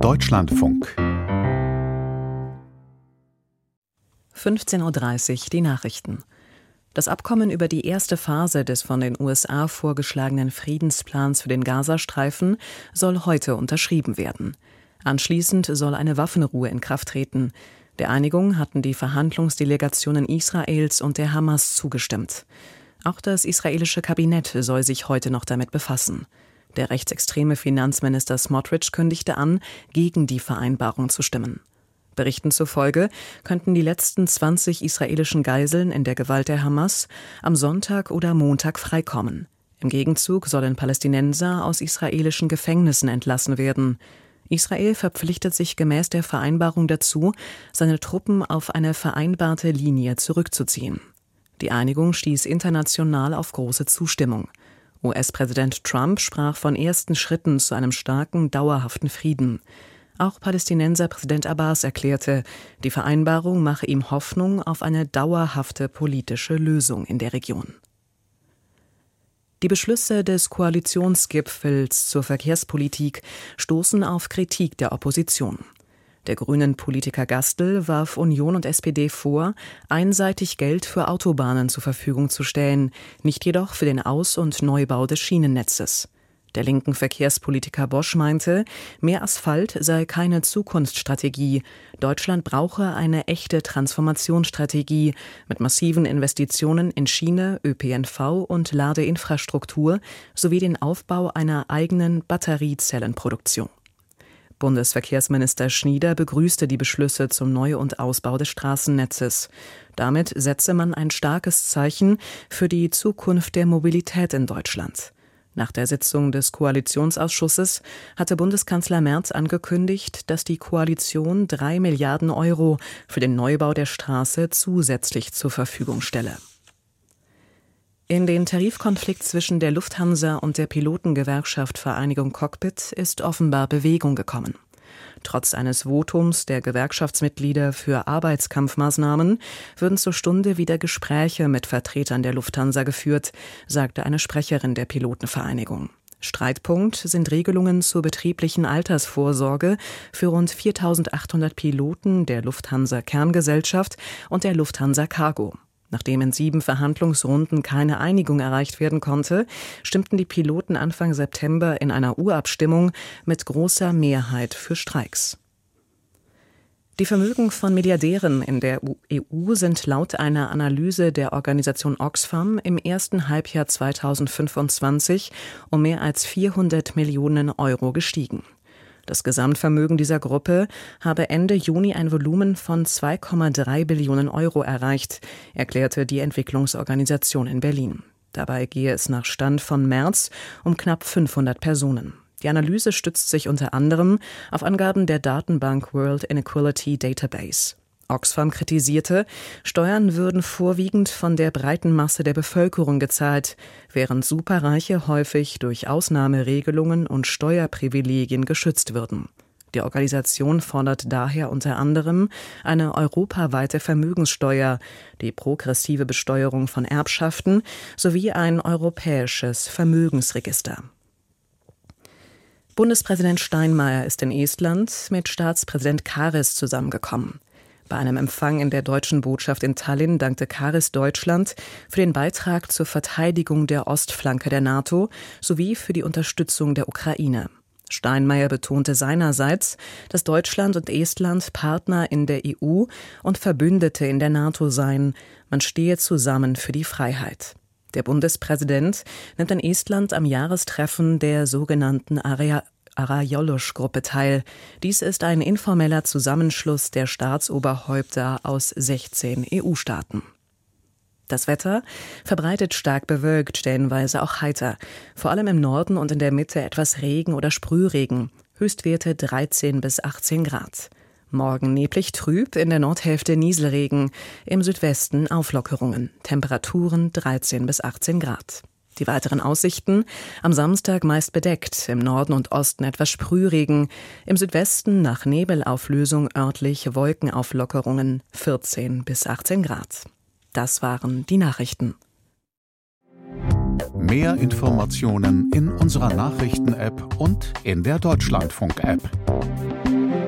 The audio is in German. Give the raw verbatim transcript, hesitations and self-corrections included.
Deutschlandfunk. fünfzehn Uhr dreißig, die Nachrichten. Das Abkommen über die erste Phase des von den U S A vorgeschlagenen Friedensplans für den Gazastreifen soll heute unterschrieben werden. Anschließend soll eine Waffenruhe in Kraft treten. Der Einigung hatten die Verhandlungsdelegationen Israels und der Hamas zugestimmt. Auch das israelische Kabinett soll sich heute noch damit befassen. Der rechtsextreme Finanzminister Smotrich kündigte an, gegen die Vereinbarung zu stimmen. Berichten zufolge könnten die letzten zwanzig israelischen Geiseln in der Gewalt der Hamas am Sonntag oder Montag freikommen. Im Gegenzug sollen Palästinenser aus israelischen Gefängnissen entlassen werden. Israel verpflichtet sich gemäß der Vereinbarung dazu, seine Truppen auf eine vereinbarte Linie zurückzuziehen. Die Einigung stieß international auf große Zustimmung. U S-Präsident Trump sprach von ersten Schritten zu einem starken, dauerhaften Frieden. Auch Palästinenser Präsident Abbas erklärte, die Vereinbarung mache ihm Hoffnung auf eine dauerhafte politische Lösung in der Region. Die Beschlüsse des Koalitionsgipfels zur Verkehrspolitik stoßen auf Kritik der Opposition. Der Grünen-Politiker Gastl warf Union und S P D vor, einseitig Geld für Autobahnen zur Verfügung zu stellen, nicht jedoch für den Aus- und Neubau des Schienennetzes. Der linken Verkehrspolitiker Bosch meinte, mehr Asphalt sei keine Zukunftsstrategie. Deutschland brauche eine echte Transformationsstrategie mit massiven Investitionen in Schiene, Ö P N V und Ladeinfrastruktur sowie den Aufbau einer eigenen Batteriezellenproduktion. Bundesverkehrsminister Schnieder begrüßte die Beschlüsse zum Neu- und Ausbau des Straßennetzes. Damit setze man ein starkes Zeichen für die Zukunft der Mobilität in Deutschland. Nach der Sitzung des Koalitionsausschusses hatte Bundeskanzler Merz angekündigt, dass die Koalition drei Milliarden Euro für den Neubau der Straße zusätzlich zur Verfügung stelle. In den Tarifkonflikt zwischen der Lufthansa und der Pilotengewerkschaft Vereinigung Cockpit ist offenbar Bewegung gekommen. Trotz eines Votums der Gewerkschaftsmitglieder für Arbeitskampfmaßnahmen würden zur Stunde wieder Gespräche mit Vertretern der Lufthansa geführt, sagte eine Sprecherin der Pilotenvereinigung. Streitpunkt sind Regelungen zur betrieblichen Altersvorsorge für rund viertausendachthundert Piloten der Lufthansa Kerngesellschaft und der Lufthansa Cargo. Nachdem in sieben Verhandlungsrunden keine Einigung erreicht werden konnte, stimmten die Piloten Anfang September in einer Urabstimmung mit großer Mehrheit für Streiks. Die Vermögen von Milliardären in der E U sind laut einer Analyse der Organisation Oxfam im ersten Halbjahr zweitausendfünfundzwanzig um mehr als vierhundert Millionen Euro gestiegen. Das Gesamtvermögen dieser Gruppe habe Ende Juni ein Volumen von zwei Komma drei Billionen Euro erreicht, erklärte die Entwicklungsorganisation in Berlin. Dabei gehe es nach Stand von März um knapp fünfhundert Personen. Die Analyse stützt sich unter anderem auf Angaben der Datenbank World Inequality Database. Oxfam kritisierte, Steuern würden vorwiegend von der breiten Masse der Bevölkerung gezahlt, während Superreiche häufig durch Ausnahmeregelungen und Steuerprivilegien geschützt würden. Die Organisation fordert daher unter anderem eine europaweite Vermögenssteuer, die progressive Besteuerung von Erbschaften sowie ein europäisches Vermögensregister. Bundespräsident Steinmeier ist in Estland mit Staatspräsident Karis zusammengekommen. Bei einem Empfang in der deutschen Botschaft in Tallinn dankte Karis Deutschland für den Beitrag zur Verteidigung der Ostflanke der NATO sowie für die Unterstützung der Ukraine. Steinmeier betonte seinerseits, dass Deutschland und Estland Partner in der E U und Verbündete in der NATO seien. Man stehe zusammen für die Freiheit. Der Bundespräsident nimmt in Estland am Jahrestreffen der sogenannten Area Arajolosch-Gruppe teil. Dies ist ein informeller Zusammenschluss der Staatsoberhäupter aus sechzehn E U-Staaten. Das Wetter verbreitet stark bewölkt, stellenweise auch heiter. Vor allem im Norden und in der Mitte etwas Regen oder Sprühregen. Höchstwerte dreizehn bis achtzehn Grad. Morgen neblig trüb, in der Nordhälfte Nieselregen, im Südwesten Auflockerungen. Temperaturen dreizehn bis achtzehn Grad. Die weiteren Aussichten: am Samstag meist bedeckt, im Norden und Osten etwas Sprühregen, im Südwesten nach Nebelauflösung örtlich Wolkenauflockerungen, vierzehn bis achtzehn Grad. Das waren die Nachrichten. Mehr Informationen in unserer Nachrichten-App und in der Deutschlandfunk-App.